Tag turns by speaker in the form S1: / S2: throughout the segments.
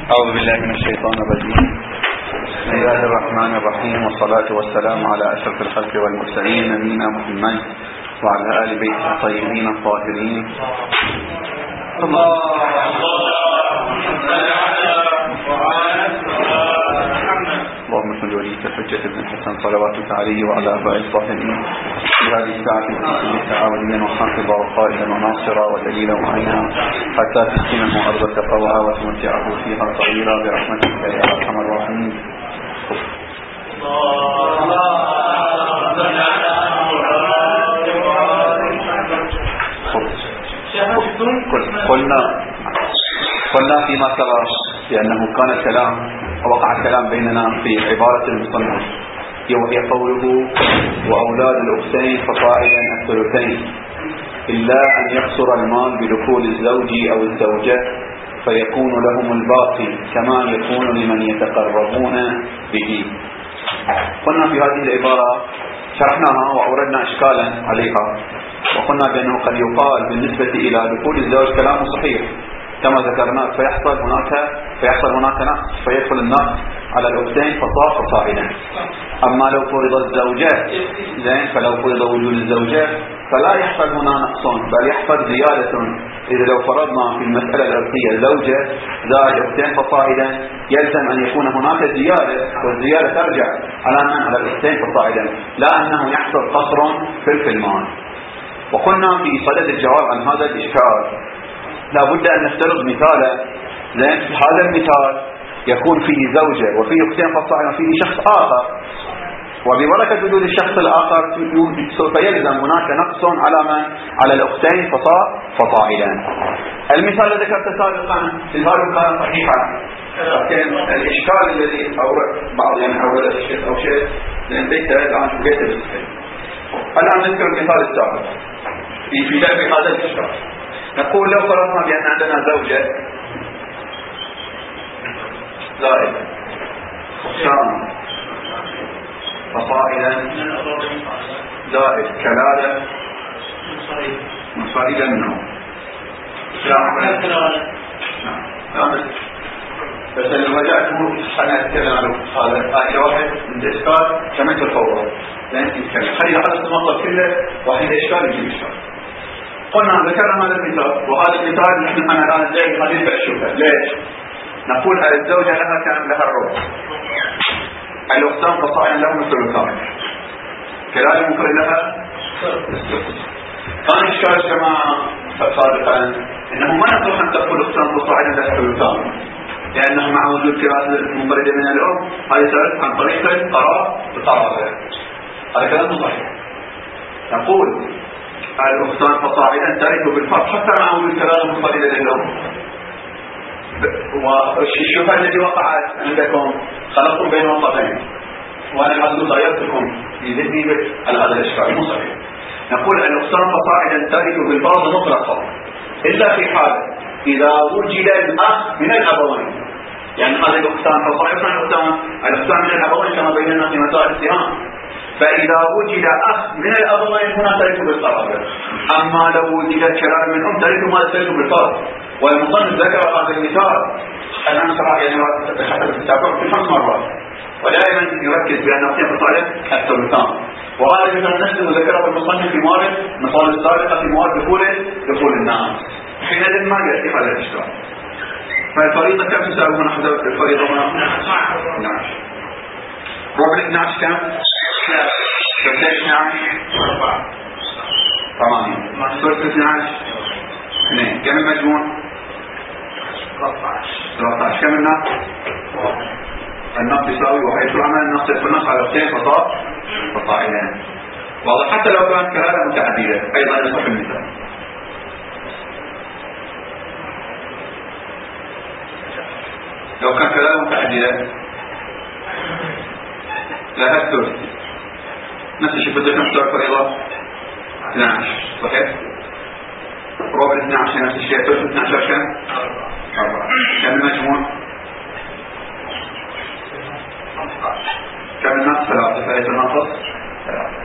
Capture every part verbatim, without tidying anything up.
S1: أعوذ بالله من الشيطان الرجيم. بسم الله الرحمن الرحيم، والصلاة والسلام على أشرف الخلق والمرسلين نبينا محمد وعلى آل بيته الطيبين الطاهرين. اللهم صل وليك الحجة بن الحسن صلواتك عليه وعلى آبائه الطاهرين في هذه الساعة التي تعاونيا وحافظا وقائدا وناصرا ودليلا وعينا حتى تسكنه أرضك طوعا وتمتعه فيها طويلا برحمتك يا أرحم الراحمين. قلنا قلنا فيما سبق بأنه كان الكلام وقع الكلام بيننا في عبارة المصنف وهي قوله وأولاد الأختين فصاعدا الثلثين إلا أن يقصر المال بدخول الزوج أو الزوجة فيكون لهم الباقي كما يكون لمن يتقربون به. قلنا في هذه العبارة شرحناها وأوردنا إشكالا عليها، وقلنا بأنه قد يقال بالنسبة إلى دخول الزوج كلام صحيح كما ذكرنا، فيحصل هناك فيحصل هناك نقص، فيدخل النقص على الأختين فصاع فصاعدا. أما لو فرض الزوجة زين فلو فرض وجود الزوجة فلا يحصل هنا نقص بل يحصل زيادة. إذا لو فرضنا في المسألة الأرضية زوجة زائد أختين فصاعدا يلزم أن يكون هناك زيادة، والزيادة ترجع على من؟ على الأختين فصاعدا، لا أنه يحصل قصر في المال. وقلنا في صدد الجواب عن هذا الإشكال لا بد أن نفترض مثالا. لأن في هذا المثال يكون فيه زوجة وفيه أختين فصاعدا وفيه شخص آخر، وببركة وجود الشخص الآخر سوف يلزم هناك نقص على من؟ على الأختين فصاعدا. المثال الذي ذكرته سابقا مثال كان صحيحا، لكن الإشكال الذي أورد بعض يعني أورد الشيخ أو شيء لأن بيته الآن بيته بالصحيح. الآن نذكر المثال السابق في في درب هذا الإشكال. نقول لو فرضنا بأن عندنا زوجة زائد أختان فصاعدا زائد كلالة منفردة منه. نعم بس المجال مو أنا أتكلم عن هذا آية واحد من الإشكال كما تفوض لأن يتكلم خلي هذا المطلب كله واحد إشكال يجيب إشكال. قلنا ذكرنا هذا المثال، وهذا المثال نحن أنا الآن زي هذه الشبهة. ليش؟ نقول الزوجة لها كان لها الربع، الأختان فصاعدا لهم الثلثان، كذلك المفرد لها السدس. كان إشكال كما سابقا أنه ما يصح أن تقول أختان فصاعدا لها الثلثان، لأنه مع وجود كراسة المنفردة من الأم هذه صارت عن طريق القرار بطرفه. هذا كلام صحيح. نقول الأختان فصاعدا ترث بالفرض حتى مع وجود كراسة منفردة للأم. والشبهة التي وقعت عندكم خلقتم بين وسطين، وأنا قد ضيعتكم في ذهني على هذا الإشكال مو صحيح. نقول الأختان فصاعدا ترث بالفرض مطلقا إلا في حال إذا وجد الأخ من الأبوين، يعني هذه الأختان فصاعدا الأختان الأختان من الأبوين كما بيننا في مسائل الاتهام، فإذا وجد أخ من الأبوين هنا ترث بالقرابة. أما لو وجد كلام من أم ترث ما ترث بالفرض. والمصنف ذكر هذا المثال الآن صراحة يعني تتابعه في خمس مرات، ودائما يركز بأن أختين فصاعدا الثلثان. وهذا مثل نفسه ذكره المصنف في موارد مثال السابقة في موارد دخول دخول الناس. حينئذ ما يأتي هذا الإشكال. فالفريضة كم تساوي حسب الفريضة هنا؟ نعم. ربع اثني عشر كم؟ ثلاثة اثني عشر ثمانية ثلاثة اثني عشر اثنين. كم المجموع؟ ثلاثة عشر. كم النقص؟ النقص يساوي وحيث عمل النقص النقص على اختين فصاعدا. واضح؟ حتى لو كانت كلالة متعددة أيضا يصح المثال. لو كان كلالة متعددة لها الثلث نفس الشيء بدك نفتح الفريضة اثني عشر صحيح؟ ربع اثني عشر نفس الشيء، ثلث اثني عشر كم؟ أربعة. كم المجموع؟ كم النقص؟ ثلاثة. فليس الناقص ثلاثة.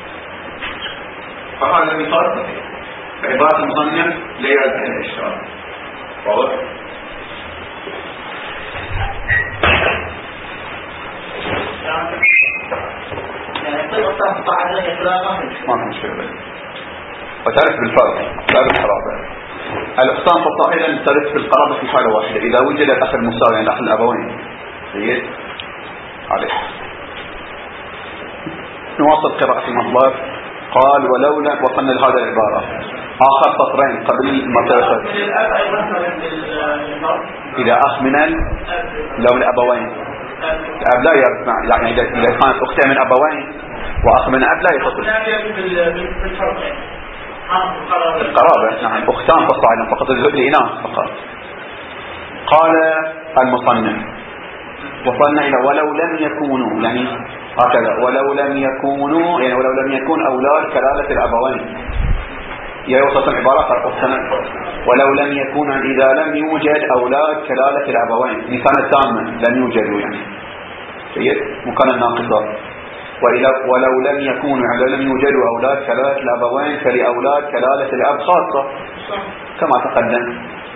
S1: فهذا مثال صحيح. فعبارة المصنف لا يلزم الإشكال. واضح؟ ما في مشكلة بس. وتعرف بالفرق لا بالقرابة. الأختان تطلع أيضا ترث بالقرابة في حالة واحدة إذا وجد الأخ المساوي عند أخ الأبوين. جيد عليه. نواصل قراءة في مطلب. قال ولولا وصلنا لهذا العبارة آخر سطرين قبل ما تأخذ إذا أخ من لو الأبوين الأب لا يرث يعني إذا كانت أختين من أبوين وأخ من أب لا يتصل القرابة. نعم أختان فصاعدا فقط الإناث فقط. قال المصنف وصلنا إلى ولو لم يكونوا يعني هكذا ولو لم يكونوا يعني ولو لم يكون أولاد كلالة الأبوين يوصف العبارة ولو لم يكون إذا لم يوجد أولاد كلالة الأبوين مثال التامة لم يوجدوا يعني سيد مكان الناقصة ولو لم يكونوا يعني لم يوجدوا أولاد كلالة الأبوين فلأولاد كلالة الأب خاصة كما تقدم.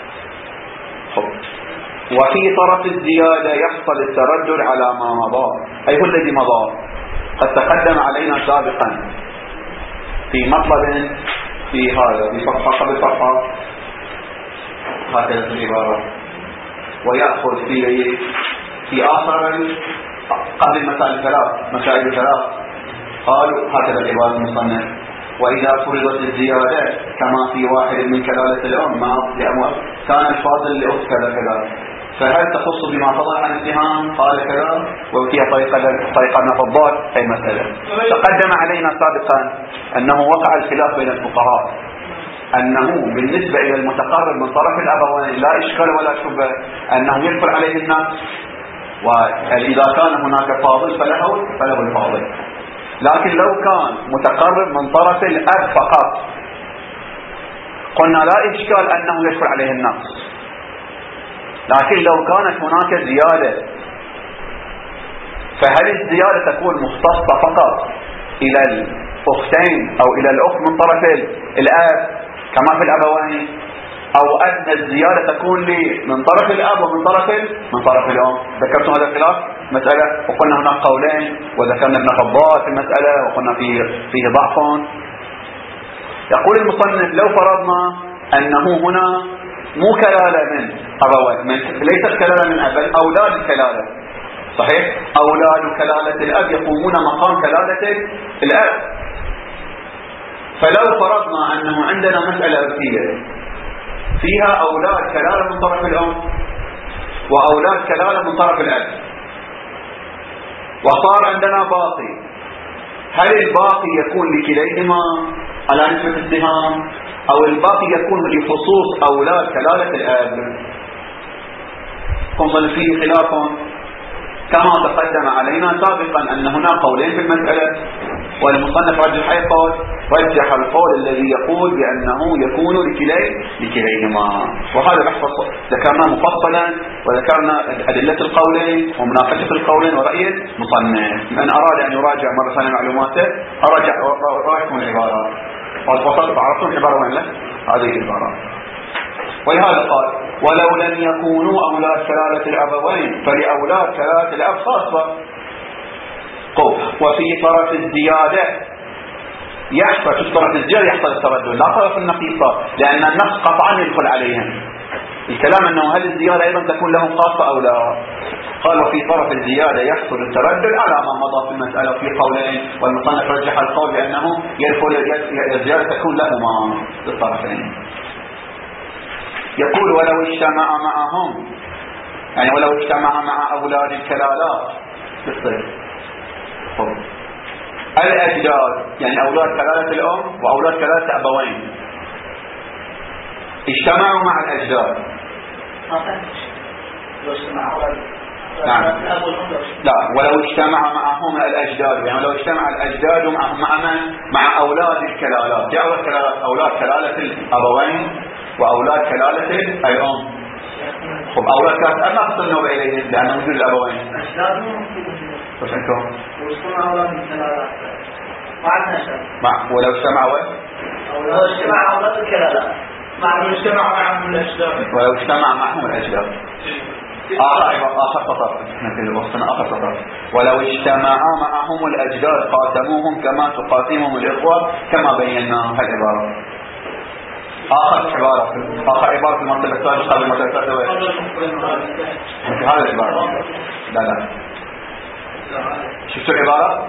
S1: وفي طرف الزيادة يحصل التردد على ما مضى أي هو الذي مضى قد تقدم علينا سابقا في مطلب في هذا في صفحة قبل صفحة هكذا العبارة ويأخذ في في آخر قبل المسائل الثلاث مسائل الثلاث قالوا هكذا العبارة المصنف وإذا فرضت الزيادة كما في واحد من كلالة الأم لأموال كان الفاضل لأخت كذا كذا فهل تخص بما فضل عن الاتهام قال كذا وفيها طريقة طريقة نفضات أي مسألة. تقدم علينا سابقا أنه وقع الخلاف بين الفقهاء أنه بالنسبة إلى المتقرب من طرف الأبوين لا إشكال ولا شبه أنه يدخل عليه الناس وإذا كان هناك فاضل فله فله الفاضل. لكن لو كان متقرب من طرف الأب فقط قلنا لا إشكال أنه يدخل عليه الناس. لكن لو كانت هناك زيادة فهل الزيادة تكون مختصة فقط إلى الأختين أو إلى الأخت من طرف الأب كما في الأبوين أو أن الزيادة تكون لي من طرف الأب ومن طرف من طرف الأم؟ ذكرتم هذا الخلاف مسألة وقلنا هناك قولين وذكرنا ابن خباط في المسألة وقلنا فيه, فيه ضعف. يقول المصنف لو فرضنا أنه هنا مو كلالة من أبوين ليست كلالة من أب أولاد الكلالة صحيح أولاد كلالة الأب يقومون مقام كلالة الأب. فلو فرضنا أنه عندنا مسألة أرثية فيها أولاد كلالة من طرف الأم وأولاد كلالة من طرف الأب وصار عندنا باقي هل الباقي يكون لكليهما على نسبة السهام أو الباقي يكون لخصوص أولاد كلالة الأب؟ قم فيه خلاف كما تقدم علينا سابقا أن هناك قولين في المسألة والمصنف رجح أي قول رجح القول الذي يقول بأنه يكون لكلي لكليهما وهذا بحث ذكرنا مفصلا وذكرنا أدلة القولين ومناقشة القولين ورأي المصنف. من أراد أن يراجع مرة ثانية معلوماته أرجع رأيكم العبارة وصلت عرفتم العبارة وين لا هذه العبارة. ولهذا قال ولو لم يكونوا أولاد كلالة الأبوين فلأولاد كلالة الأب خاصة. وفي طرف الزيادة يحصل في طرف الزيادة يحصل التردد لا طرف النقيصة لأن النقص قطعا يدخل عليهم. الكلام أنه هل الزيادة أيضا تكون لهم خاصة أو لا؟ قال وفي طرف الزيادة يحصل التردد على ما مضى في المسألة في قولين والمصنف رجح القول بأنه يدخل الزيادة تكون لهما للطرفين. يقول ولو اجتمع معهم يعني ولو اجتمع مع أولاد الكلالات بالصير الأجداد يعني أولاد كلالة الأم وأولاد كلالة أبوين اجتمعوا مع الأجداد نعم لا ولو اجتمع معهم الأجداد يعني لو اجتمع الأجداد مع مع مع أولاد الكلالات دي أولاد كلالات أولاد كلالة الأبوين وأولاد كلالة الأم. خب أولاد كلالة ما تصلنا إليهم لأنه وجود الأبوين وش أنتم
S2: واجتمع أولاد الكلالات مع النسب
S1: مع ولو اجتمعوا
S2: ولو اجتمع أولاد الكلالات مع اجتمع معهم الأجداد
S1: ولو اجتمع معهم الأجداد آخر آخر سطر مثل وصلنا آخر سطر ولو اجتمعا معهم الأجداد قاسموهم كما تقاسمهم الإخوة كما بينا هالعبارة. آخر عبارة آخر عبارة في المرتبة الثالثة قبل المرتبة الثالثة مثل هذا العبارة. لا لا شفتوا العبارة؟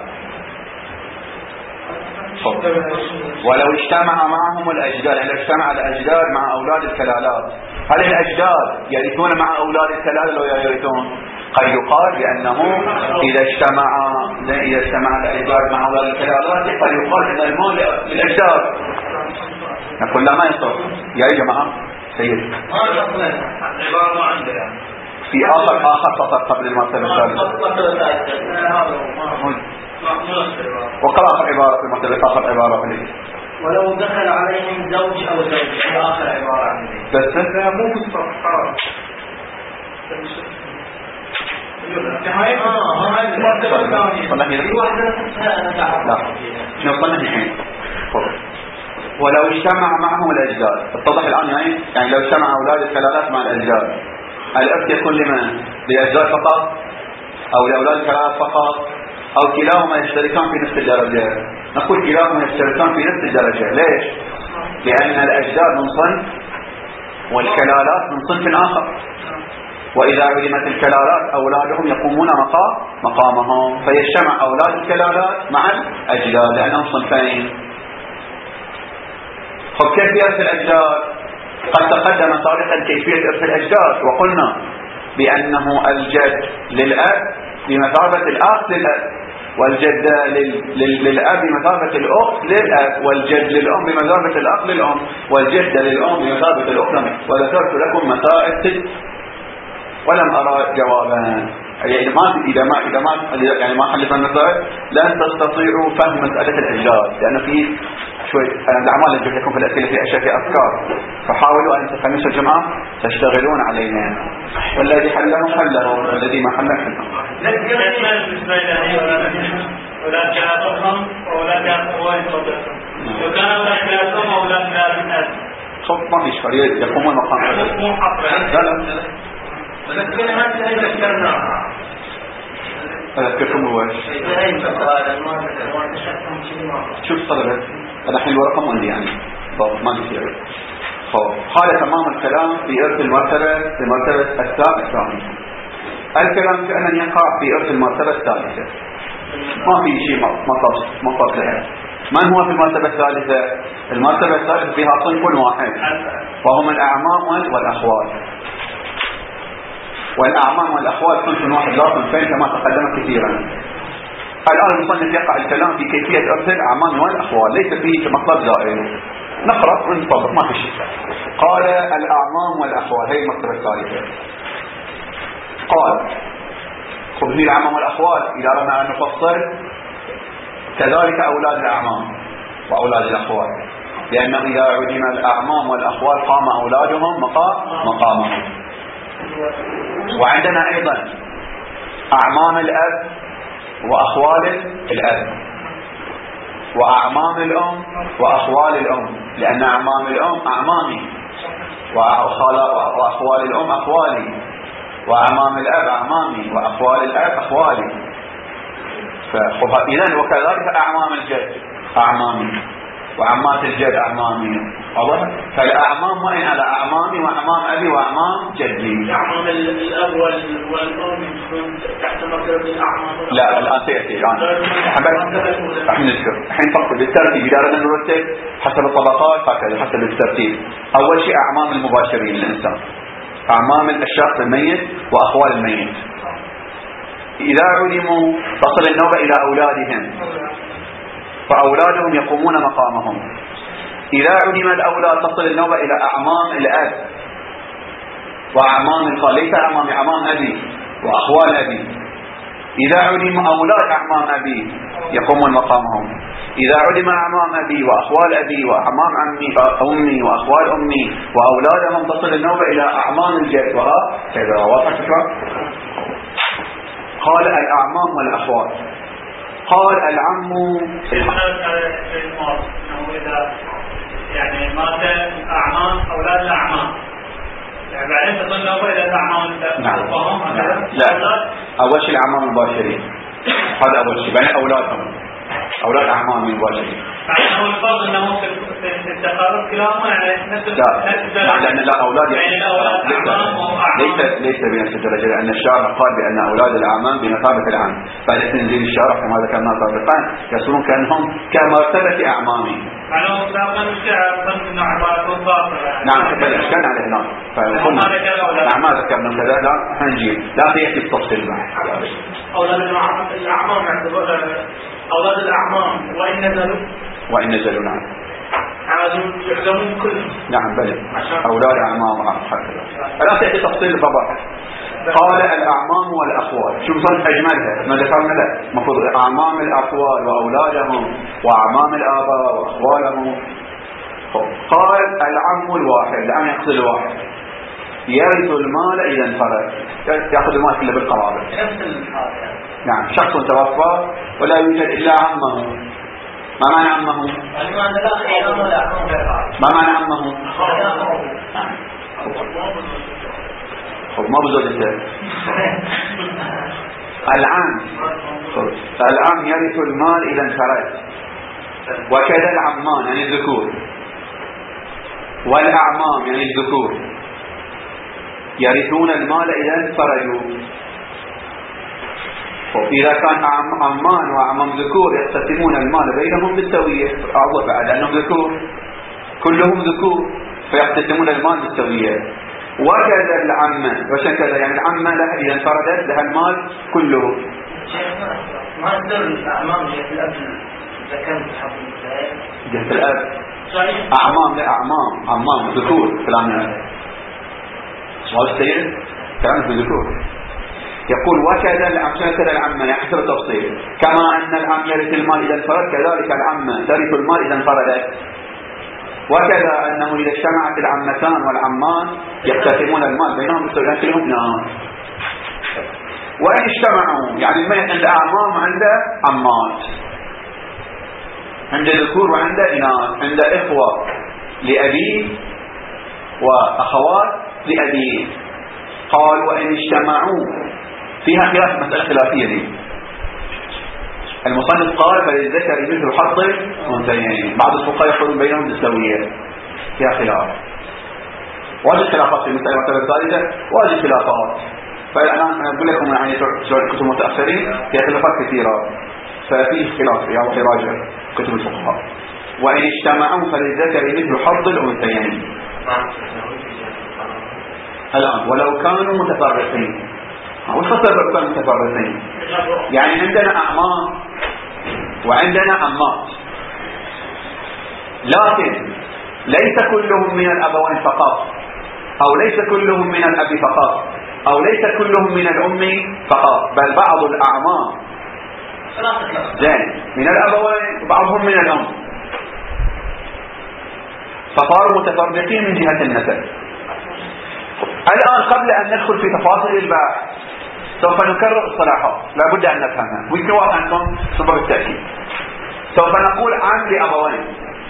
S1: ولو اجتمع معهم الأجداد، يعني لو اجتمع الأجداد مع أولاد الكلالات، هل الأجداد يرثون مع أولاد الكلالة ولا يرثون؟ قد يقال بأنه إذا اجتمع إذا اجتمع الأجداد مع أولاد الكلالات قد يقال أن المال للأجداد. نقول لا ما يصير يا جماعة سيد
S2: العبارة ما عندنا
S1: في آخر آخر سطر قبل المرتبة الثالثة وقرأ آخر عبارة في المرتبة آخر عبارة في
S2: ولو دخل عليهم زوج أو زوج في آخر عبارة عندي
S1: بس
S2: مو في الصف خلاص اه هاي المرتبة الثانية في واحدة نفسها أنا تعرف
S1: لا شنو قلنا الحين ولو اجتمع معهم الأجداد اتضح الآن يعني يعني لو اجتمع أولاد الكلالات مع الأجداد الإرث يكون لمن؟ للأجداد فقط أو لأولاد الكلالات فقط أو كلاهما يشتركان في نفس الدرجة؟ نقول كلاهما يشتركان في نفس الدرجة. ليش؟ لأن الأجداد من صنف والكلالات من صنف آخر، وإذا علمت الكلالات أولادهم يقومون مقام مقامهم فيجتمع أولاد الكلالات مع الأجداد لأنهم صنفين. طب كيف يرث الأجداد؟ قد تقدم سابقا كيفية إرث الأجداد وقلنا بأنه الجد للأب بمثابة الأخ للأب، والجدة للأب بمثابة الأخت للأب، والجد للأم بمثابة الأخ للأم، والجدة للأم بمثابة الأخت للأم. وذكرت لكم مسائل ست ولم أرى جوابا. يعني ما إذا ما إذا ما يعني ما حلت المسائل لن تستطيعوا فهم مسألة الأجداد، لأن في شوية الأعمال اللي جبت لكم في الأسئلة في أشياء في أفكار، فحاولوا أن تخمسوا الجماعة تشتغلون عليها، والذي حله حله والذي ما حله حله.
S2: أولاد كلاتهم وأولاد أخوان صدقهم وكان أولاد كلاتهم وأولاد كلاتهم
S1: صوت ما في إشكالية يقومون مقام
S2: مو حفرة.
S1: لا لا
S2: لكن هذه هي ذكرناها
S1: أذكركم هو شوف طلبت أنا الحين الورقة عندي يعني ضبط ما بيصير. هذا تمام الكلام في إرث المرتبة المرتبة الثالثة. الكلام كأن يقع في إرث المرتبة الثالثة، ما في شيء مطلب مطلب لها. من هو في المرتبة الثالثة؟ المرتبة الثالثة فيها صنف واحد وهم الأعمام والأخوال. والأعمام والأخوال صنف واحد لا صنفين كما تقدم كثيرا. الآن المصنف يقع الكلام في كيفية إرث الأعمام والأخوال، ليس فيه مطلب زائد. نقرأ ونطبق ما في شيء. قال الأعمام والأخوال هي المرتبة الثالثة. قال خذني الأعمام والأخوال إذا أردنا أن نفصل كذلك أولاد الأعمام وأولاد الأخوال، لأنه إذا عدم الأعمام والأخوال قام أولادهم مقامهم. وعندنا أيضا أعمام الأب وأخوال الأب وأعمام الأم وأخوال الأم، لأن أعمام الأم أعمامي وأخوال الأم أخوالي، وأعمام الأب أعمامي وأخوال الأب أخوالي. إذن وكذلك أعمام الجد أعمامي وعمات الجد أعمامي. فالأعمام وإن على أعمامي وأعمام أبي وأعمام جدي.
S2: أعمام الأب والأم يكون تحت مرتبة الأعمام.
S1: لا الآن سيأتي الآن راح نذكر الحين فقط بالترتيب إذا أردنا نرتب حسب الطبقات هكذا حسب الترتيب. أول شيء أعمام المباشرين للإنسان، أعمام الشخص الميت وأخوال الميت. إذا علموا تصل النوبة إلى أولادهم فأولادهم يقومون مقامهم. إذا علم الأولاد تصل النوبة إلى أعمام الأب وأعمام الخال، ليس أعمام أعمام أبي وأخوال أبي. إذا علم أولاد أعمام أبي يقومون مقامهم. إذا علم أعمام أبي وأخوال أبي وأعمام عمي أمي وأخوال أمي وأولادهم تصل النوبة إلى أعمام الجد وهكذا. واضح الفكرة؟ قال الأعمام والأخوال. قال العم
S2: إذا يعني مات أعمام أولاد الأعمام يعني بعدين تطلقوا إلى الأعمام الفهم.
S1: لا، أول شيء الأعمام المباشرين، هذا أول شيء. بعدين أولادهم، أولاد أعمام المباشرين.
S2: يعني هو الفرض أنه في التقارب كلاهما يعني نفس
S1: لا، لأن لا أولاد
S2: يعني الأولاد
S1: ليس ليس بنفس الدرجة، لأن الشارع قال بأن أولاد الأعمام بمثابة العام. بعد تنزيل الشارع كما ذكرنا سابقا يصيرون كأنهم كمرتبة أعمامي.
S2: معلوم سابقا الشعر فن عبارة باطلة.
S1: نعم، بل أشكال على هناك. نعم، ما ذكرنا كذا. لا حنجيب، لا سيأتي التفصيل معه.
S2: أولاد الأعمام أولاد الأعمام وإن نزلوا
S1: وإن نزلوا نعم
S2: عادوا يعلمون كلهم.
S1: نعم بل أولاد أعمام هكذا. لا سيأتي تفصيل الضبط. قال الأعمام والأخوال. شو صنف أجملها؟ ما ذكرنا له مفروض أعمام الأخوال وأولادهم وأعمام الآباء وأخوالهم. قال العم الواحد، العم يقصد الواحد، يرث المال إذا انفرد، يأخذ المال كله بالقرابة. نعم، شخص توفى ولا يوجد إلا عمه. ما معنى عمه؟ ما معنى عمه؟ ما بزود انت. العم العم يرث المال إذا انفرد، وكذا العمان يعني الذكور، والأعمام يعني الذكور يرثون المال إذا انفردوا. وإذا كان عمان وعمام ذكور يقتسمون المال بينهم بالسوية، أعوض بعد أنهم ذكور كلهم ذكور فيقتسمون المال بالسوية. وكذا العمة، وشان كذا يعني العمة لها إذا انفردت لها المال كله.
S2: ما يقدر الأعمام جهة الأب إذا كان تحبون
S1: جهة الأب أعمام لا أعمام عمام ذكور كلامنا والسيد كلامنا في ذكور. يقول وكذا العمة كذا العمة يحصل تفصيل. كما أن العم يرث المال إذا انفرد كذلك العمة ترث المال إذا انفردت. وكذا أنه إذا اجتمعت العمتان والعمان يقتسمون المال بينهم بالسوية كلهم. نعم. وإن اجتمعوا يعني الميت عند أعمام عنده عمات، عند ذكور وعنده إناث، عند إخوة لأبيه وأخوات لأبيه. قال وإن اجتمعوا، فيها خلاف، مسألة خلافية دي. المصنف قال فللذكر مثل حظ الأنثيين، بعض الفقهاء يقولون بينهم بالسوية، فيها خلاف. واجد خلافات في المسألة الثالثة، واجد خلافات. فأنا أقول لكم يعني كتب متأخرين فيها خلافات كثيرة، ففيه خلاف يا وحي راجع كتب الفقهاء. وإن اجتمعوا فللذكر مثل حظ الأنثيين. الآن ولو كانوا متفرقين، وش فسر كانوا متفرقين؟ يعني عندنا أعمام وعندنا عمات، لكن ليس كلهم من الأبوين فقط، أو ليس كلهم من الأب فقط، أو ليس كلهم من الأم فقط، بل بعض الأعمام زين من الأبوين وبعضهم من الأم، فصاروا متفرقين من جهة النسب. الآن قبل أن ندخل في تفاصيل البحث سوف نكرر الصلاحات لا بد أن نفهمها، ويمكن واضح عندكم صبر التأكيد. سوف نقول عام لأبوين،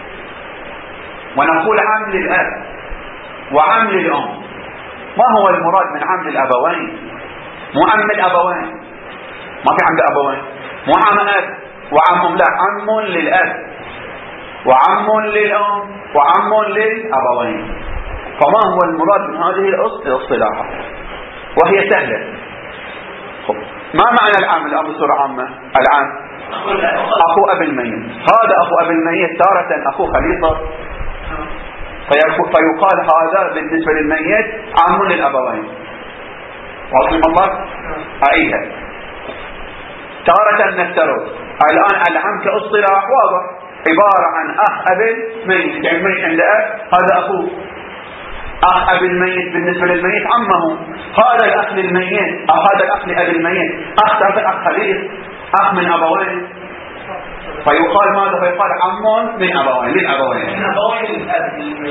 S1: ونقول عام للأب، وعام للأم. ما هو المراد من عام للأبوين؟ مو عم الأبوين، ما في عم الأبوين، مو عم أب وعم لا، عم للأب وعم للأم وعم للأبوين. فما هو المراد من هذه الاصطلاحات؟ وهي سهلة. ما معنى العام الآن بصورة عامة؟ العام أخو أبي الميت، هذا أخو أبي الميت تارة أخو خليطة، فيقال هذا بالنسبة للميت عام للأبوين. واضح الله؟ أعيدها. تارة نفترض الآن العام كاصطلاح واضح، عبارة عن أخ أبي الميت، يعني الميت عند أب هذا أخوه. أخ أبي الميت بالنسبة للميت عمه، هذا الأخ للميت أو هذا الأخ لأبي الميت أخ هذا أخ خليط، أخ من أبوين، فيقال ماذا؟ فيقال عم من أبوين للأبوين، من أبوين للأب الميت،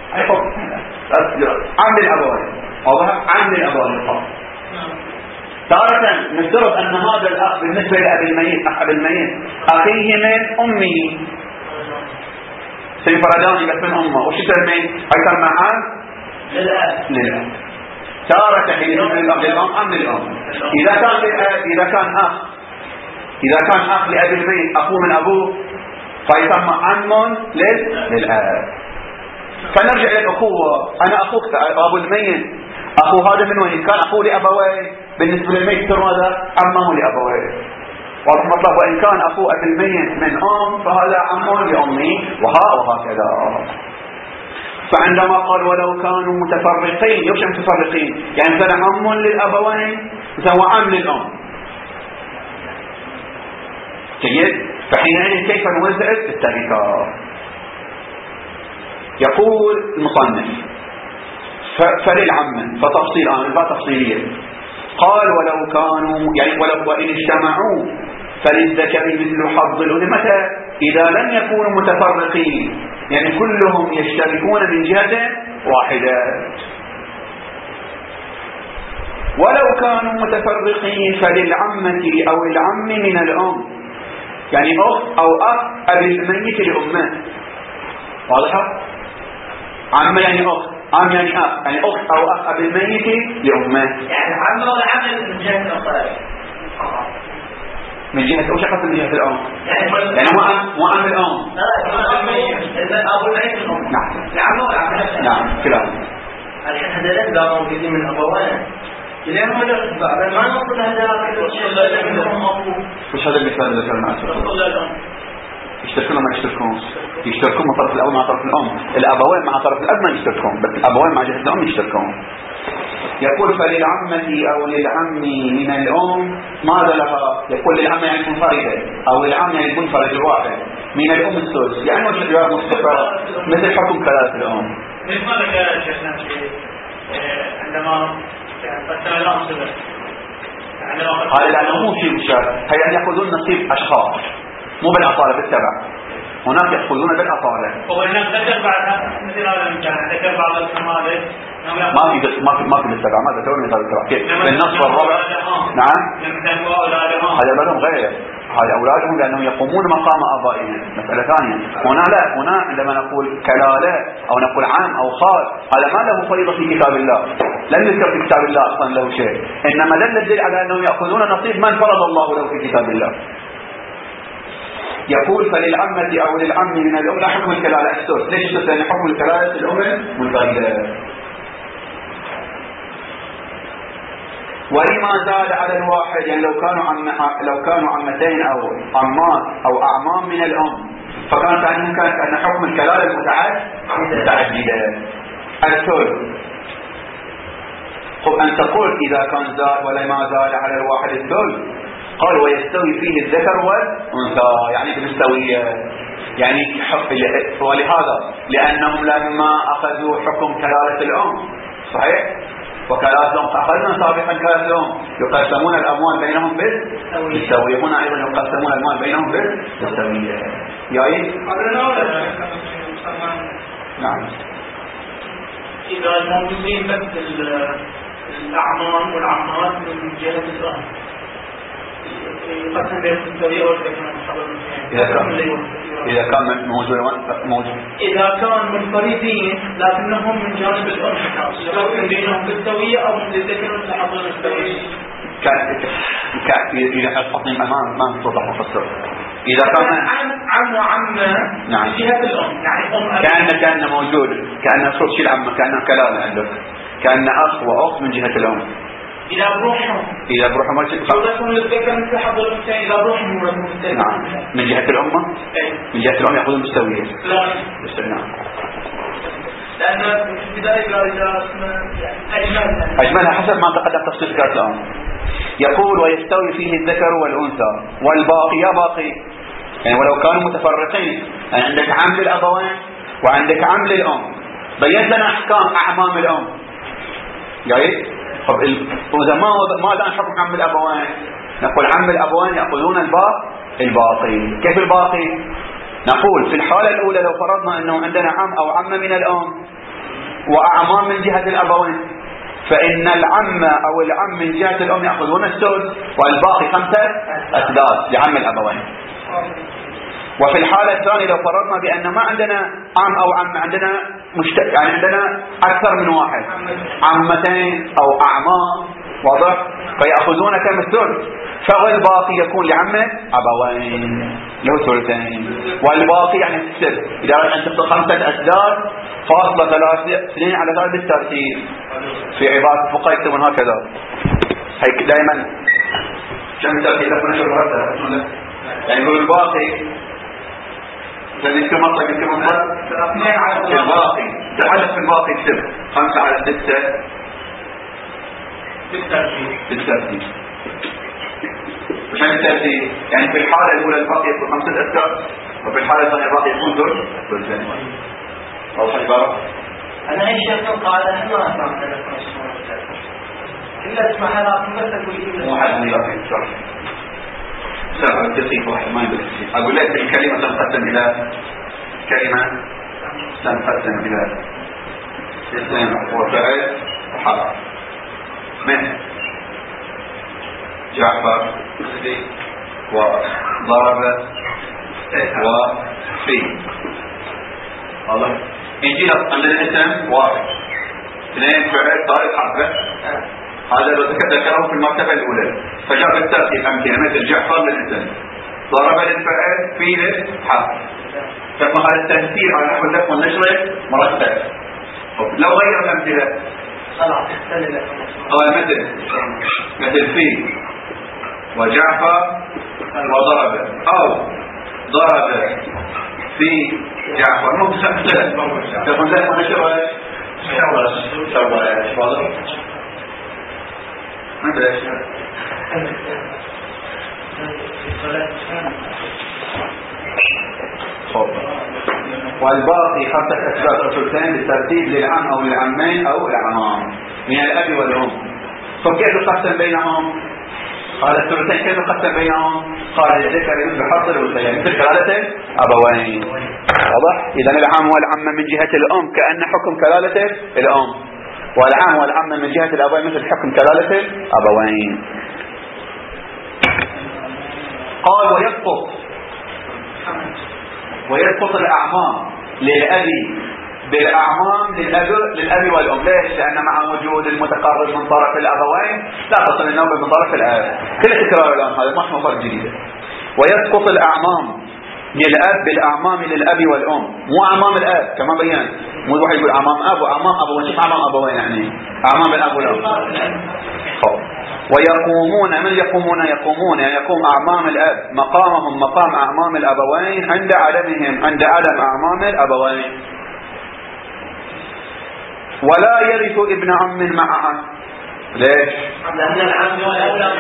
S1: عم للأبوين أو عم للأبوين فقط. تارة نفترض أن هذا الأخ بالنسبة لأبي الميت أخ أبي الميت أخيه من أمه، سيفردان بس من أمه، وش يسمي؟ هيسمى عام للأب. تارة حين يكون للأب للأم أم للأم. إذا كان إذا كان أخ إذا كان أخ لأبي الميت أخوه من أبوه فيسمى عم للأب. فنرجع للأخوة. أنا أخوك أبو الميت أخو هذا من وين؟ كان أخوه لأبويه بالنسبة للميت ترى هذا عمه لأبويه. واضح مطلب. وإن كان أخوه أبي الميت من أم فهذا عمه لأمي وها وهكذا. فعندما قال ولو كانوا متفرقين، يوش متفرقين؟ يعني مثلا عم للأبوين فهو عم للأم. جيد. فحينئذ كيف نوزع التركة؟ يقول المصنف فللعم فتفصيل آن تفصيلية. قال ولو كانوا يعني ولو وإن اجتمعوا فللذكر مثل حظ الأنثيين. متى؟ إذا لم يكونوا متفرقين يعني كلهم يشتركون من جهة واحدة. ولو كانوا متفرقين فللعمة أو العم من الأم، يعني أخت أو أخ أبي الميت لأمه. واضحة؟ عم يعني أخت، عم يعني أخ، يعني أخت أو أخ أبي الميت لأمه.
S3: يعني عم ولا عم من جهة الأخرى
S1: من جهة أوش أخذ من جهة الأم؟
S3: يعني
S1: يعني مو عم مو عم الأم.
S3: أبو الميت الأم.
S1: نعم.
S3: العم ولا عم.
S1: نعم كلام.
S3: الحين هذول لا موجودين من أبوين. لأن ما نقصد ما نقصد هذا كله من أبوه.
S1: وش هذا المثال اللي ذكرناه؟ يشتركون ما يشتركون؟ يشتركون مع طرف الأب مع طرف الأم. الأبوين مع طرف الأب ما يشتركون، بس الأبوين مع جهة الأم يشتركون. يقول فللعمة أو للعم من الأم ماذا لها؟ يقول للعمة يعني منفردة أو العم يعني منفرد الواحد من الأم السدس. يعني وش الجواب مصطفى مثل حكم كلالة الأم.
S2: مثل ما ذكر شيخنا عندما قسم الأم سدس.
S1: هذا لأنه مو شيء مشار. هي أن يأخذون نصيب أشخاص مو بالأصالة بالتبع. هناك يأخذون بالأصالة.
S2: وهناك ذكر بعدها مثل هذا المكان ذكر بعض الكمالة
S1: ما في ما في ما في بالتبع. ماذا تقول مثال التبع؟ كيف؟ بالنص والربع. نعم. هذا أولادهم غير. هذا أولادهم لأنهم يقومون مقام آبائهم. مسألة ثانية. هنا لا. هنا عندما نقول كلالة أو نقول عام أو خال هذا ما له فريضة في كتاب الله. لم يذكر في كتاب الله أصلا له شيء. إنما دل الدليل على أنهم يأخذون نصيب من فرض الله له في كتاب الله. يقول فللعمة أو للعم من الأم لا حكم الكلالة السدس. ليش السدس؟ لأن حكم الكلالة الأم منفردة. ولما زاد على الواحد يعني لو كانوا عم لو كانوا عمتين أو عمات أو أعمام من الأم فكان ثانيهم كان كأن حكم الكلالة المتعد متعددة. الثلث. خب أن تقول إذا كان زاد ولما زاد على الواحد الثلث قال ويستوي فيه الذكر والأنثى يعني بالمستوية. يعني ولهذا لأنهم لما أخذوا حكم كلالة الأم صحيح وكلالة الأم أخذنا سابقا كلالة الأم يقسمون الأموال بينهم بالمستوية. هنا أيضا يقسمون الأموال بينهم بالمستوية. يعني نعم.
S2: إذا الموجودين بس الأعمام والعمات من جهة الأم يقسم بين المستوية والذكر
S1: إذا كان إذا كان موجود موجود
S2: إذا كان منفردين لكنهم من جانب الأم يقسم بينهم بالسوية أو من الذكر والحظ المستوية.
S1: كان كان إذا حطني ما ما نستطيع نفسر. إذا كان
S2: عم عم وعمة
S1: نعم
S2: جهة الأم يعني أم
S1: كأن كأن موجود كأن صوت شيء العمة كأن كلام عندك كأن أخ وأخت من جهة الأم.
S2: إذا بروحهم
S1: إذا بروحهم ما شيء
S2: يورثون الذكر مثل حظ الأنثيين. إذا بروحهم يورثون الذكر.
S1: نعم من جهة الأمة. من جهة الأم يأخذون بالسوية.
S2: لا
S1: نعم.
S2: لأن في البداية قال إذا أجمل
S1: أجملها حسب ما تقدم تفصيل ذكر الأم. يقول ويستوي فيه الذكر والأنثى والباقي يا باقي يعني ولو كانوا متفرقين يعني عندك عم للأبوين وعندك عم للأم بيّن لنا أحكام أعمام الأم. جاي طب وإذا ما ما دان حكم عم الأبوين نقول عم الأبوين يأخذون الباقي الباقي. كيف الباقي؟ نقول في الحالة الأولى لو فرضنا أنه عندنا عم أو عمة من الأم وأعمام من جهة الأبوين فإن العم أو العم من جهة الأم يأخذون السدس والباقي خمسة أسداس لعم الأبوين. وفي الحالة الثانية لو فرضنا بأن ما عندنا عم أو عم، عندنا مشت... يعني عندنا أكثر من واحد، عمتين أو أعمام، واضح؟ فيأخذون كم الثلث، فالباقي يكون لعمه أبوين له ثلثين، والباقي يعني السد. إذا أنت تأخذ خمسة أسداد فاصلة ثلاث سنين على ذلك الترتيب، في عبارة الفقهاء يكتبون هكذا. هيك دائما كم ترتيب لكم نشر هذا يعني يقول الباقي لأن يكتب مطلق يكتب مطلق الباقي تحدث في الباقي يكتب خمسة على ستة بالترتيب. وشان الترتيب يعني في الحالة الأولى الباقي يكون خمسة أسداد، وفي الحالة الثانية الباقي يكون ثلث ثلثين. واضح العبارة؟
S3: أنا أي شيء قال أنا ما أفهم إلا اسمع هذا بس أقول إيه
S1: مو حد يعطي إن شاء الله. سبع دقيقة واحد ما يدري. أقول لك الكلمة تنقسم إلى كلمة تنقسم إلى اسم وفعل وحرف. من جعفر وضرب وفي. الله. إنجيل عندنا اسم واحد. اثنين فعل طارق حرف. هذا لو ذكره في المرتبة الأولى، فجاء بالترتيب أمثلة مثل جعفر للاسم، ضرب للفعل، في للحرف. كما هذا التنسيق على نحو اللف والنشر مرتب. لو غير الأمثلة قال مثل مثل في وجعفر وضرب، أو ضرب في جعفر مختلف تكون لف ونشر سوى واضح. ما بلاش والباقي خمسة أسباب رسولتين بالترتيب للعم أو للعمين أو العمام من الأب والأم. فكيف نقسم بينهم؟ قال الثلثين كيف نقسم بينهم؟ قال الذكر بحظ الأنثيين مثل كلالة أبوين. واضح؟ إذا العم والعمة من جهة الأم كأن حكم كلالة الأم، والعام والعمة من جهة الأبوين مثل حكم كلالة الأبوين. قال ويسقط ويسقط الأعمام للأب بالأعمام للأب للأب والأم. ليش؟ لأن مع وجود المتقرب من طرف الأبوين لا تصل النوبة من طرف الأب. كل تكرار الآن هذا مش مصدر جديدة. ويسقط الأعمام للأب بالأعمام للأب والأم، مو أعمام الأب كما بيان، مو واحد يقول أعمام أب وأعمام أبوين. شوف أعمام أبوين يعني أعمام الأب والأم. ويقومون من يقومون يقومون يعني يقوم أعمام الأب مقامهم مقام أعمام الأبوين عند عدمهم عند عدم أعمام الأبوين. ولا يرث ابن عم مع عم. ليش؟
S2: لأن العم والأولى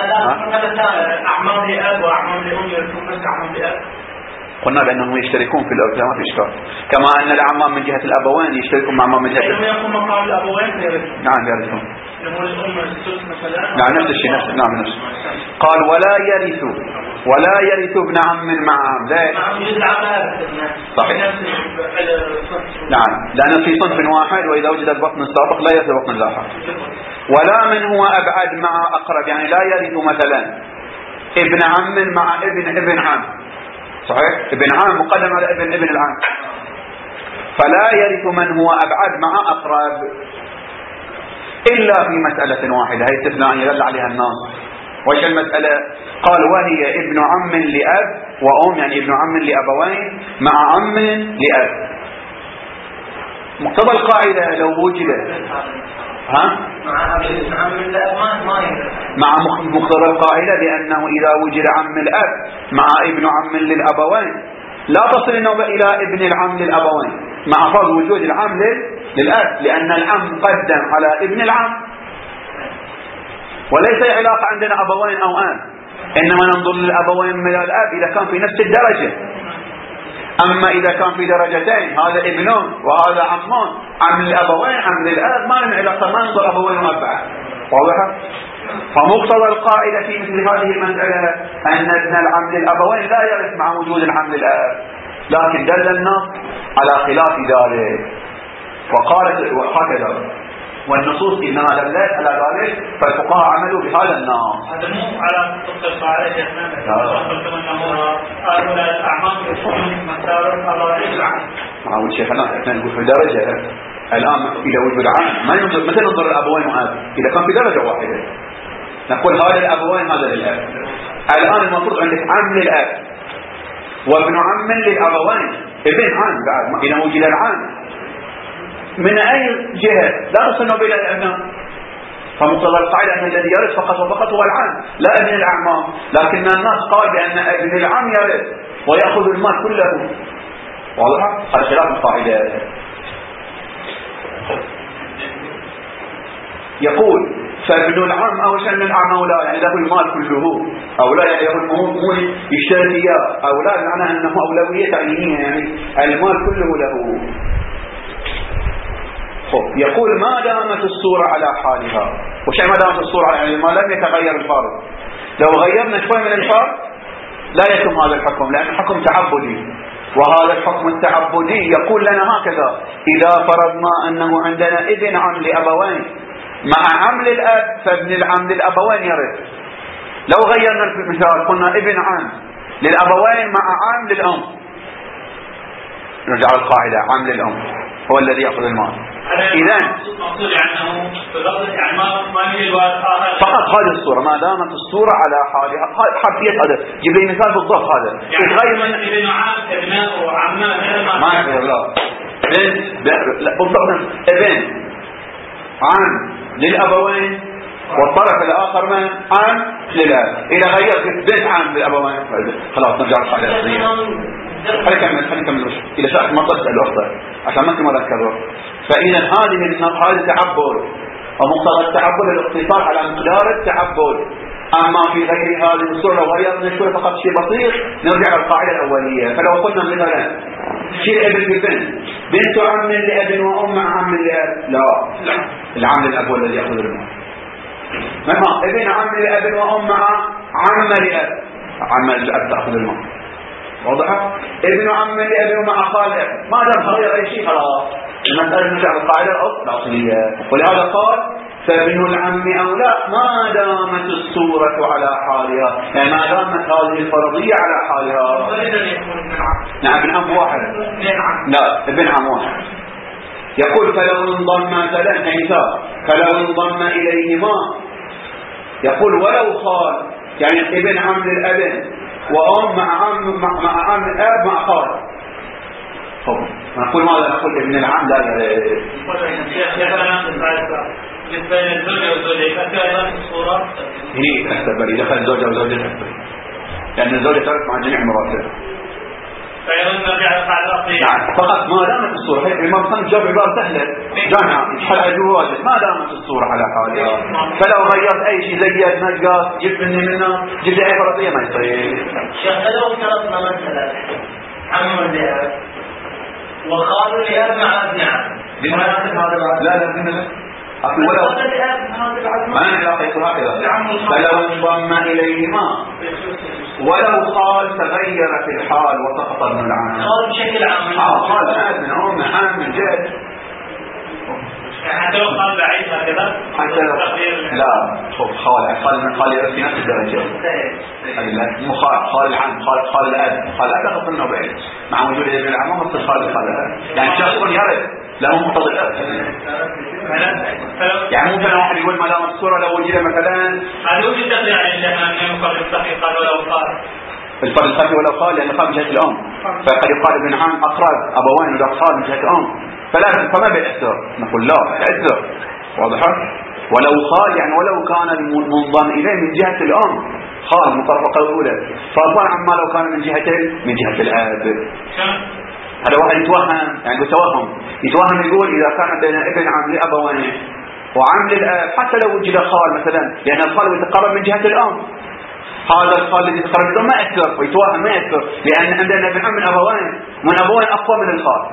S2: أعمام لأب وأعمام لأم يرثون نفس أعمام لأب.
S1: قلنا بأنهم يشتركون في الأرث ما في إشكال، كما أن الأعمام من جهة الأبوين يشتركون مع أعمام من جهة
S2: الأم. يقوم مقام الأبوين يرثون.
S1: نعم يرثون.
S2: مثلا.
S1: نعم نفس الشيء نفس نعم نفس. قال ولا يرث ولا يرث ابن عم مع عم. ليش؟ صحيح. نعم لأن في صنف واحد وإذا وجد البطن السابق لا يرث البطن اللاحق. ولا من هو أبعد مع أقرب يعني لا يرث مثلا ابن عم مع ابن ابن عم. صحيح؟ ابن عم مقدم على ابن ابن العم، فلا يرث من هو أبعد مع أقرب إلا في مسألة واحدة، هي استثناء يدل عليها النص. وش المسألة؟ قال وهي ابن عم لأب وأم يعني ابن عم لأبوين مع عم لأب. مقتضى القاعدة لو وجد ها؟ مع مقتضى القاعدة بأنه إذا وجد عم الأب مع ابن عم للأبوين لا تصل النوبة إلى ابن العم للأبوين مع فرض وجود العم للأب، لأن العم قدم على ابن العم، وليس علاقة عندنا أبوين أو آن، إنما ننظر للأبوين من الأب إذا كان في نفس الدرجة. أما إذا كان في درجتين هذا ابنون وهذا عمون، عم للأبوين عم للأب، ما لنا علاقة، ما ننظر أبوين وأبعاد. واضحة؟ فمقتضى القاعدة في مثل هذه المسألة أن ابن العم للأبوين لا يرث مع وجود العم للأب، لكن دل النص على خلاف ذلك. وقالت وهكذا والنصوص إنها دلت على ذلك، فالفقهاء عملوا بهذا النص.
S2: هذا مو على قصة على شيخنا، قلتم أنه هؤلاء الأعمام يكونون مسار الأراضي العام.
S1: أقول شيخنا إحنا نقول في درجة الآن إذا وجد عام ما ينظر مثل ننظر الأبوين وهذا إذا كان في درجة واحدة نقول هذا الأبوين هذا للأب. الآن المفروض عندك عم للأب وابن عم للأبوين، ابن عم بعد إذا وجد العام من أي جهة لا تصل بين الأبناء، فمقتضى القاعدة أن الذي يرث فقط وفقط هو العام لا ابن الأعمام، لكن الناس قال بأن ابن العام يرث ويأخذ المال كله. واضح؟ هذا خلاف القاعدة. يقول فابن العم أو شأن العم أولاد يعني له المال كله، أولاد يعني له المال يشتري إياه، أولاد معناه أنه أولوية تعيينية يعني المال كله له. يقول ما دامت الصورة على حالها، وش ما دامت الصورة يعني ما لم يتغير الفرض، لو غيرنا شوي من الفرض لا يتم هذا الحكم لأن الحكم تعبدي، وهذا الحكم التعبدي يقول لنا هكذا: إذا فرضنا أنه عندنا ابن عم لأبوين مع عم للأب فابن العم للأبوين يرث. لو غيرنا المثال قلنا ابن عم للأبوين مع عم للأم، نرجع القاعدة عم للأم هو الذي يأخذ المال. إذن
S2: مقصود عنه بغض يعني ما يجي الوارث
S1: فقط هذه الصورة ما دامت الصورة على حالها حرفية. هذا جيب لي مثال بالضبط هذا
S2: يعني من ابن عم ابناء وعماء
S1: ما يصير لا بنت لا بالضبط ابن عم للأبوين والطرف الآخر من عم للأب. إذا غيرت بنت عم للأبوين خلاص نرجع القاعدة الأصلية. خلي كمل خلي كمل إذا شاءت ما تسأل أخطر عشان ما كما ذكروا. فإذا هذه هذا التعبد ومقتضى التعبد الاقتصار على مقدار التعبد. أما في غير هذه الصورة لو غيرنا شوي فقط شيء بسيط نرجع للقاعدة الأولية. فلو قلنا مثلا شيء ابن ببنت بنت عم لأب وأم عم لأب لا لا العم للأب هو الذي يأخذ المال. مثلا ابن عم لأب وأم عم لأب عم لأب تأخذ المال. واضح؟ ابن عم لأب ومع خاله ما دام غير أي شيء خلاص المسألة نرجع للقاعدة الأصلية. ولهذا قال فابن العم أولى ما دامت الصورة على حالها، يعني ما دامت هذه الفرضية على حالها. نعم ابن عم واحد لا ابن عم واحد. يقول فلو انضم مثلا مثال فلو انضم إليهما يقول ولو خال يعني ابن عم للأب وأم مع عم مع, مع عم الأب مع خال. نقول ماذا نقول ابن العم لا
S2: بين الزوجة والزوجة فكان الصورة
S1: هي تحتبري دخل الزوجة والزوجة تحتبري لأن الزوجة ترك مع جميع مراتبها.
S2: فأيضا نرجع للقاعدة الأصلية.
S1: نعم فقط ما دامت الصورة الإمام صنف جاب عبارة سهلة جامعة يشحل على جواز ما دامت الصورة على حالها. فلو غيرت أي شيء زيت نجاس جبت مني منه جبت أي فرضية ما يصير.
S3: شيخ لو افترضنا مثلا عم الأب وخال الأب مع ابن عم
S1: لا لا لا ولو ما علاقة يقول هكذا فلو انضم إليهما ولو قال تغير في الحال وسقط ابن العام
S3: قال بشكل عام
S1: اه قال هذا من عم عام من جد
S2: حتى لو قال بعيد هكذا
S1: حتى لا شوف خال خال من خال يرث في نفس الدرجة مو خال خال العم خال خال الأب خال الأب أخذ منه بعيد مع وجود ابن العام مثل خال خال الأب يعني شخص يرث لا مو مقتضي الأب. يعني ممكن واحد يقول ما دام الصورة لو وجد مثلا
S2: هذا وجد يعني لأن يقال الصحي قال ولو قال
S1: الفرد الخفي ولو قال لأنه قال من جهة الأم فقد يقال ابن عم أخرج أبوين ولا قال من جهة الأم فلا فما بيأثر نقول لا بيأثر. واضحة؟ ولو قال يعني ولو كان المنضم إليه من جهة الأم قال مطرفقة الأولى فأضمن عما لو كان من جهة من جهة الأب. هذا واحد يتوهم يعني يتوهم يتوهم يقول إذا كان بين ابن عم لأبوين وعم للأب حتى لو وجد خال مثلا لأن الخال يتقرب من جهة الأم هذا الخال الذي يتقرب من الأم ما يأثر ويتوهم ما يأثر لأن عندنا ابن عم من أبوين من أبوين أقوى من الخال.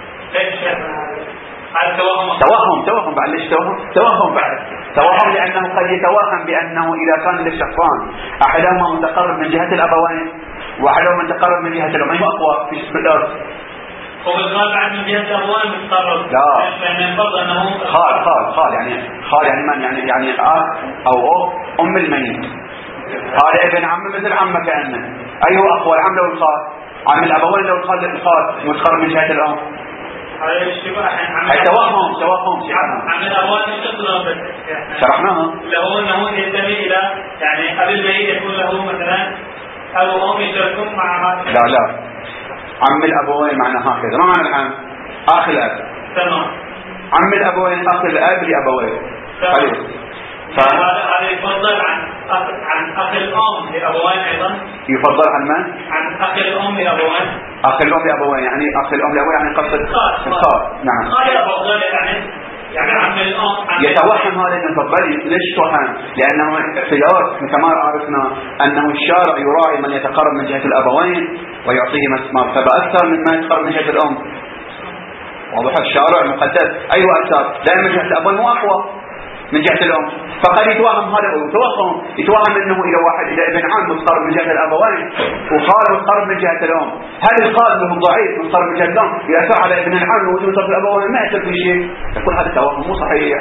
S1: توهم توهم بعد ليش توهم توهم بعد توهم لأنه قد يتوهم بأنه إذا كان للشخصان أحدهما متقرب من جهة الأبوين وأحدهما متقرب من جهة الأم أقوى في الأرض
S2: وبالغالب عن من جهة الأبوين متقرب.
S1: لا.
S2: يعني ينفض أنه
S1: خال خال خال يعني خال يعني من يعني يعني أخ أو أخ أم الميت. هذا ابن عم مثل عمه كأنه. أيه أخ والعم لو الخال. عم الأبوين لو الخال الخال متقرب من جهة الأم.
S2: هذا اشتباه.
S1: هاي توهم توهم
S2: عم الأبوين متصلة
S1: شرحناها.
S2: له أنه ينتمي إلى يعني أبي الميت يكون له مثلا أو أم يشاركون مع.
S1: لا لا. عم الأبوين معنى هكذا. ما معنى العم؟ أخ الأب.
S2: تمام.
S1: عم الأبوين أخ الأب لأبوين.
S2: حلو. هذا يفضل عن أخ عن أخ الأم لأبوين أيضا.
S1: يفضل عن من؟
S2: عن أخ الأم لأبوين.
S1: أخ الأم لأبوين يعني أخ الأم لأبوين يعني قصد الخال. نعم.
S2: هذا أفضل يعني يعني عم الأم.
S1: يتوهم هذا المفضل. ليش توهم؟ لأنه اختلاف كما عرفنا أنه الشارع يراعي من يتقرب من جهة الأبوين ويعطيه مرتبة أكثر مما يتقرب من جهة الأم. واضح الشارع المقدس أيوة أكثر. لأن من جهة الأبوين مو أقوى من جهة الأم. فقد يتوهم هذا ويتوهم يتوهم أنه إذا واحد إذا ابن عم متقرب من جهة الأبوين وخال متقرب من جهة الأم، هل الخال له ضعيف متقرب من جهة الأم يأثر على ابن العم ووجود الأبوين؟ ما يأثر في شيء. يقول هذا التوهم مو صحيح.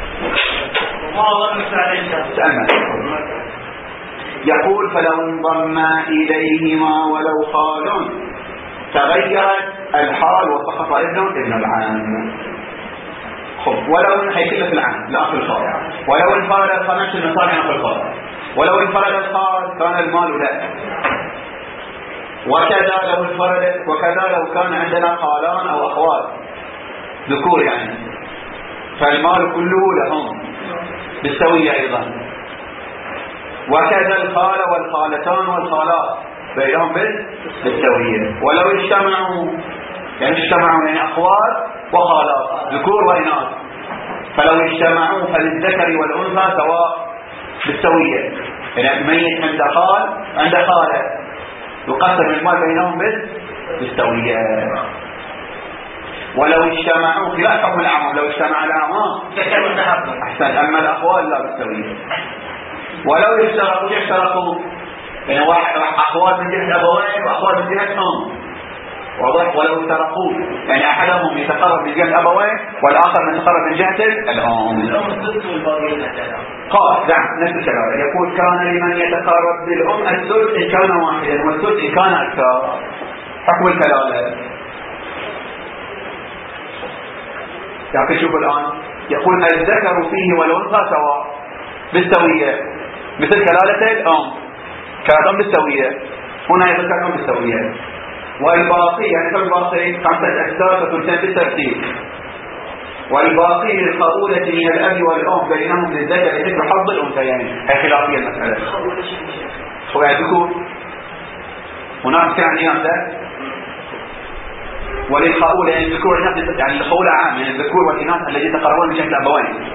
S1: يقول فلو انضم إليهما ولو خال تغيرت الحال وسقط ابن ابن العم. خب ولو هيكلة العام لا في الخال. ولو انفرد الخمس المصالح في الخال. ولو انفرد الخال كان المال له. وكذا لو انفرد وكذا لو كان عندنا خالان او اخوات ذكور يعني فالمال كله لهم بالسوية ايضا. وكذا الخال والخالتان والخالات بينهم بالسوية. ولو اجتمعوا يعني اجتمعوا يعني اخوات وخالات ذكور وإناث فلو اجتمعوا فللذكر والأنثى سواء بالسوية. يعني الميت عند خال عند خالة يقسم المال بينهم بالسوية. ولو اجتمعوا خلاف حكم الأعمام. لو اجتمع الأعمام أحسن. أما الأخوال لا بالسوية. ولو اشتركوا اشتركوا يعني واحد أخوات من جهة أبوين وأخوات من جهة أم. واضح. ولو افترقوا يعني احدهم يتقرب من جهة ابوين والاخر يتقرب من جهة الام.
S3: الام الثلث والباقي
S1: قال نعم نفس الكلام. يقول كان لمن يتقرب بالام الثلث ان كان واحدا والثلث ان كان اكثر. حكم الكلالة يعني شوفوا الان يقول الذكر فيه والانثى سواء بالسوية مثل كلالة الام. كلالة بالسوية هنا يذكرهم بالسوية. والباقي يعني كالباقي خمسة أجزاء فثلثين بالترتيب. والباقي للخؤولة من الأب والأم بينهم للذكر مثل حظ الأنثيين. هي خلافية المسألة. هو الذكور هناك يعني هذا وللخؤولة يعني الذكور يعني الخؤولة عام يعني الذكور والإناث الذين يتقربون من جهة الأبوين.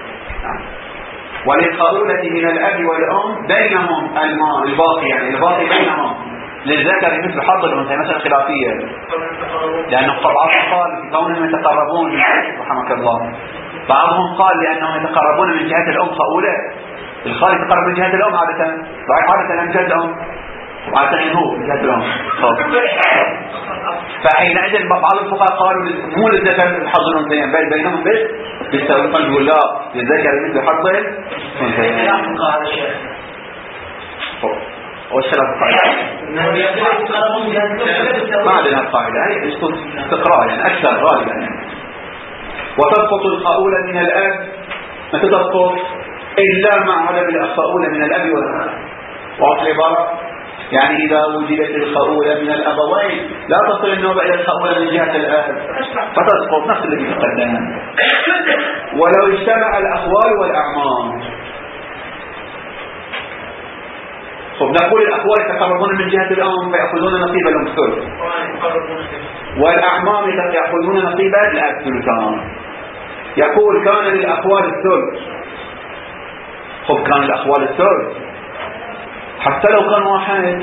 S1: وللخؤولة من الأب والأم بينهم الماء الباقي يعني الباقي بينهم للذكر مثل حظ الأنثى. مسألة خلافية لأنه بعضهم قال في كونهم يتقربون رحمك الله. بعضهم قال لأنهم يتقربون من جهة الأم خؤولة. الخال يتقرب من جهة الأم عادة عادة من جهة الأم وعادة ينهو من جهة الأم. فحينئذ بعض الفقهاء قالوا مو للذكر حظ الأنثيين بل بينهم بالسوي. قالوا لا للذكر مثل حظ الأنثيين. والسلام قاعدة ما عندنا القاعدة هي استقراء يعني أكثر غالبا يعني. وتسقط الخؤولة من الأب ما تسقط إلا مع عدم الخؤولة من الأب والأم. واضح العبارة يعني إذا وجدت الخؤولة من الأبوين لا تصل النوبة إلى الخؤولة من جهة الأب فتسقط نفس الذي تقدم. ولو اجتمع الأخوال والأعمام. طب نقول الأخوال يتقربون من جهة الأم فيأخذون نصيب الأم الثلث والأعمام يأخذون نصيب الأب ثلثان. يقول كان للأخوال الثلث. خب كان الأخوال الثلث حتى لو كان واحد.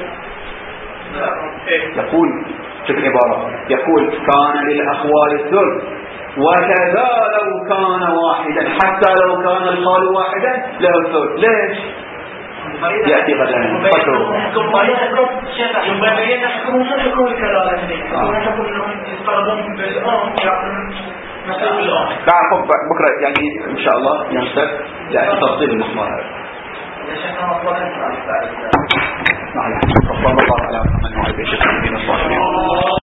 S1: يقول في العبارة يقول كان للأخوال الثلث وكذا لو كان واحدا حتى لو كان الخال واحدا له الثلث. ليش؟ يأتي غدا فكروا
S2: يبين يحكمون حكم الكلام يحكم انهم يطلبون بالام يعطون مسألة الام.
S1: لا بكره يعني ان شاء الله ينسب يأتي تفصيل المحور هذا. نعم. صلى الله على محمد وعلى اله وصحبه وسلم.